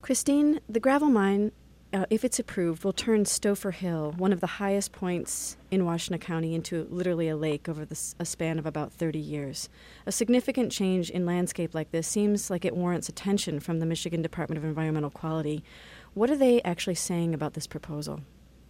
Christine, the gravel mine, if it's approved, will turn Stouffer Hill, one of the highest points in Washtenaw County, into literally a lake over a span of about 30 years. A significant change in landscape like this seems like it warrants attention from the Michigan Department of Environmental Quality. What are they actually saying about this proposal?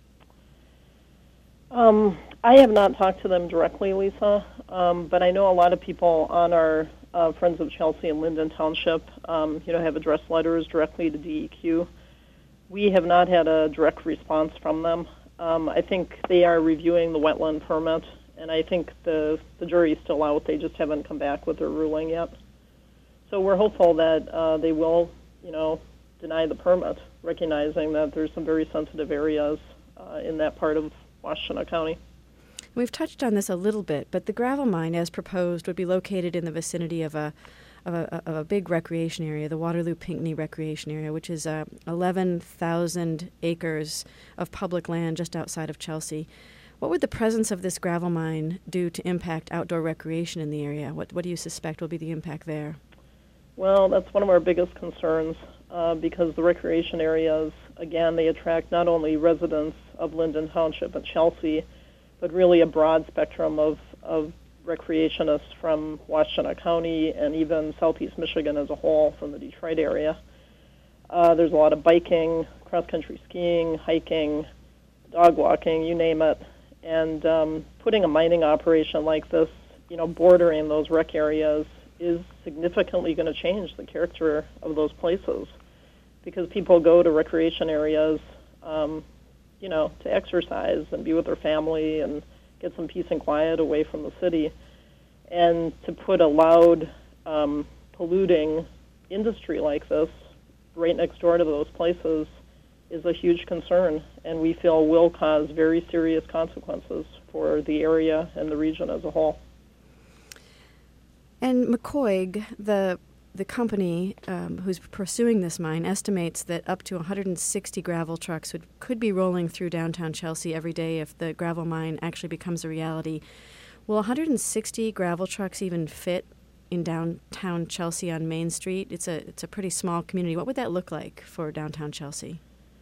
I have not talked to them directly, Lisa, but I know a lot of people on our Friends of Chelsea and Linden Township, have addressed letters directly to DEQ. We have not had a direct response from them. I think they are reviewing the wetland permit, and I think the jury's still out. They just haven't come back with their ruling yet. So we're hopeful that they will, deny the permit, recognizing that there's some very sensitive areas in that part of Washtenaw County. We've touched on this a little bit, but the gravel mine, as proposed, would be located in the vicinity of a big recreation area, the Waterloo Pinckney Recreation Area, which is 11,000 acres of public land just outside of Chelsea. What would the presence of this gravel mine do to impact outdoor recreation in the area? What do you suspect will be the impact there? Well, that's one of our biggest concerns because the recreation areas, again, they attract not only residents of Linden Township and Chelsea, but really a broad spectrum of recreationists from Washtenaw County and even southeast Michigan as a whole from the Detroit area. There's a lot of biking, cross-country skiing, hiking, dog walking, you name it. And putting a mining operation like this, bordering those rec areas is significantly going to change the character of those places because people go to recreation areas, to exercise and be with their family and get some peace and quiet away from the city. And to put a loud, polluting industry like this right next door to those places is a huge concern, and we feel will cause very serious consequences for the area and the region as a whole. And McCoig, the company who's pursuing this mine, estimates that up to 160 gravel trucks could be rolling through downtown Chelsea every day if the gravel mine actually becomes a reality. Will 160 gravel trucks even fit in downtown Chelsea on Main Street? It's a pretty small community. What would that look like for downtown Chelsea?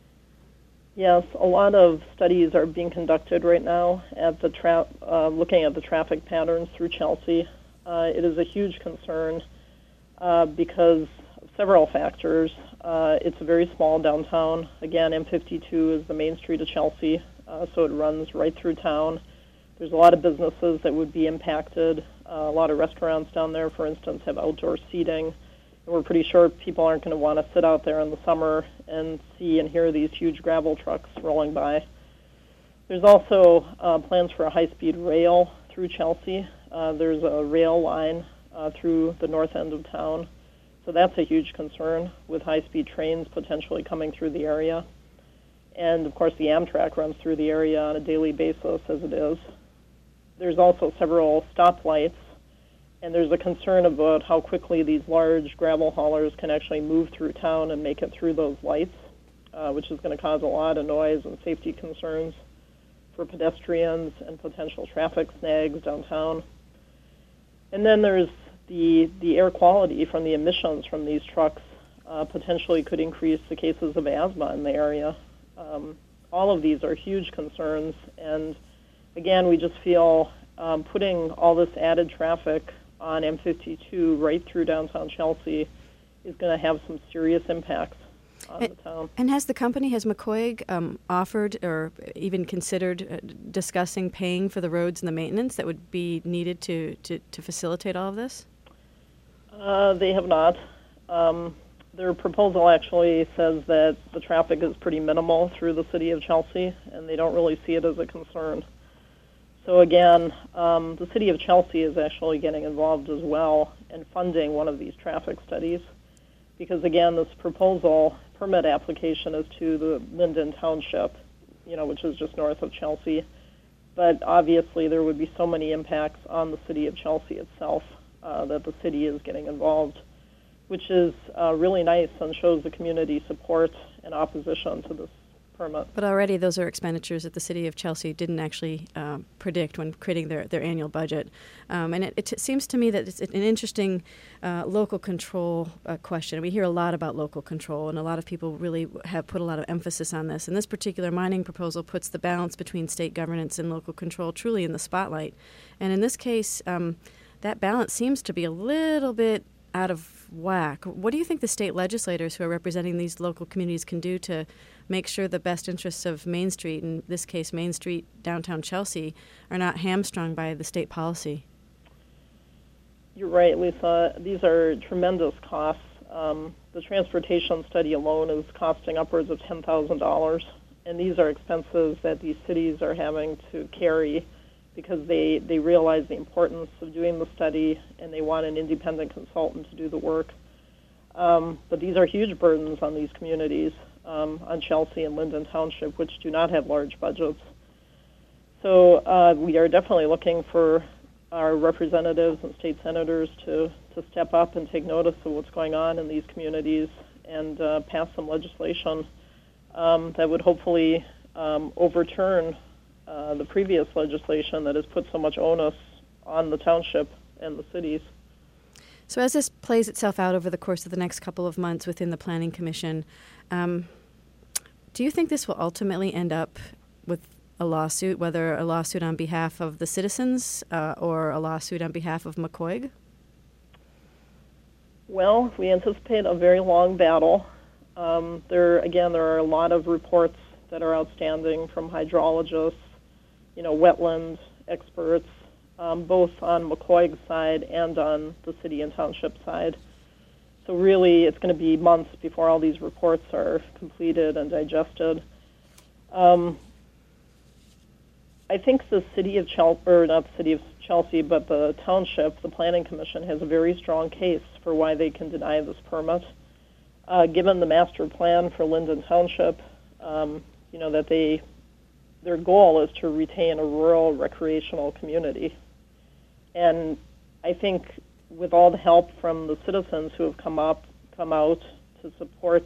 Yes, a lot of studies are being conducted right now at looking at the traffic patterns through Chelsea. It is a huge concern because of several factors. It's a very small downtown. Again, M52 is the main street of Chelsea, so it runs right through town. There's a lot of businesses that would be impacted. A lot of restaurants down there, for instance, have outdoor seating. And we're pretty sure people aren't going to want to sit out there in the summer and see and hear these huge gravel trucks rolling by. There's also plans for a high-speed rail through Chelsea. There's a rail line through the north end of town. So that's a huge concern with high-speed trains potentially coming through the area. And, of course, the Amtrak runs through the area on a daily basis as it is. There's also several stoplights, and there's a concern about how quickly these large gravel haulers can actually move through town and make it through those lights, which is going to cause a lot of noise and safety concerns for pedestrians and potential traffic snags downtown. And then there's the air quality from the emissions from these trucks potentially could increase the cases of asthma in the area. All of these are huge concerns, and again, we just feel putting all this added traffic on M52 right through downtown Chelsea is going to have some serious impacts on the town. And has McCoig offered or even considered discussing paying for the roads and the maintenance that would be needed to facilitate all of this? They have not. Their proposal actually says that the traffic is pretty minimal through the city of Chelsea, and they don't really see it as a concern. So again, the city of Chelsea is actually getting involved as well in funding one of these traffic studies because, again, this proposal permit application is to the Linden Township, which is just north of Chelsea. But obviously there would be so many impacts on the city of Chelsea itself that the city is getting involved, which is really nice and shows the community support and opposition to this permit. But already those are expenditures that the city of Chelsea didn't actually predict when creating their annual budget. And it seems to me that it's an interesting local control question. We hear a lot about local control, and a lot of people really have put a lot of emphasis on this. And this particular mining proposal puts the balance between state governance and local control truly in the spotlight. And in this case, that balance seems to be a little bit out of whack. What do you think the state legislators who are representing these local communities can do to make sure the best interests of Main Street, in this case Main Street, downtown Chelsea, are not hamstrung by the state policy? You're right, Lisa. These are tremendous costs. The transportation study alone is costing upwards of $10,000, and these are expenses that these cities are having to carry because they realize the importance of doing the study and they want an independent consultant to do the work. But these are huge burdens on these communities, on Chelsea and Linden Township, which do not have large budgets. So we are definitely looking for our representatives and state senators to step up and take notice of what's going on in these communities and pass some legislation that would hopefully overturn the previous legislation that has put so much onus on the township and the cities. So as this plays itself out over the course of the next couple of months within the Planning Commission, do you think this will ultimately end up with a lawsuit, whether a lawsuit on behalf of the citizens or a lawsuit on behalf of McCoig? Well, we anticipate a very long battle. There are a lot of reports that are outstanding from hydrologists, wetland experts, both on McCoig's side and on the city and township side. So really, it's going to be months before all these reports are completed and digested. I think the city of Chelsea, or not the city of Chelsea, but the township, the Planning Commission, has a very strong case for why they can deny this permit. Given the master plan for Linden Township, that their goal is to retain a rural recreational community. And I think with all the help from the citizens who have come out to support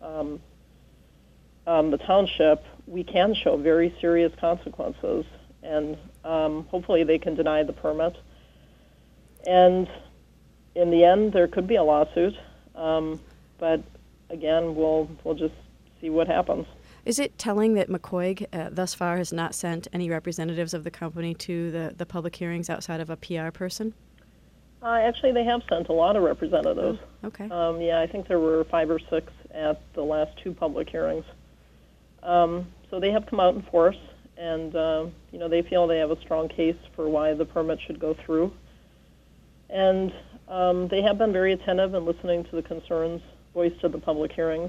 the township, we can show very serious consequences, and hopefully they can deny the permit. And in the end, there could be a lawsuit, but again, we'll just see what happens. Is it telling that McCoig thus far has not sent any representatives of the company to the public hearings outside of a PR person? Actually, they have sent a lot of representatives. Oh, okay. I think there were 5 or 6 at the last 2 public hearings. So they have come out in force, and they feel they have a strong case for why the permit should go through. And they have been very attentive in listening to the concerns voiced at the public hearings.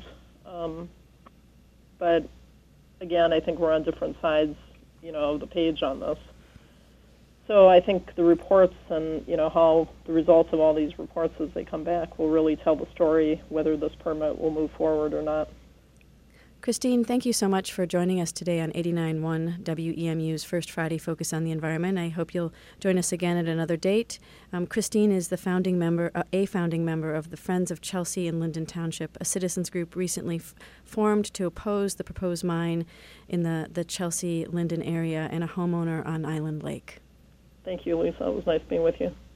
But again, I think we're on different sides, of the page on this. So I think the reports and, how the results of all these reports as they come back will really tell the story whether this permit will move forward or not. Christine, thank you so much for joining us today on 89.1 WEMU's First Friday Focus on the Environment. I hope you'll join us again at another date. Christine is the founding member of the Friends of Chelsea and Linden Township, a citizens group recently formed to oppose the proposed mine in the Chelsea-Linden area and a homeowner on Island Lake. Thank you, Lisa. It was nice being with you.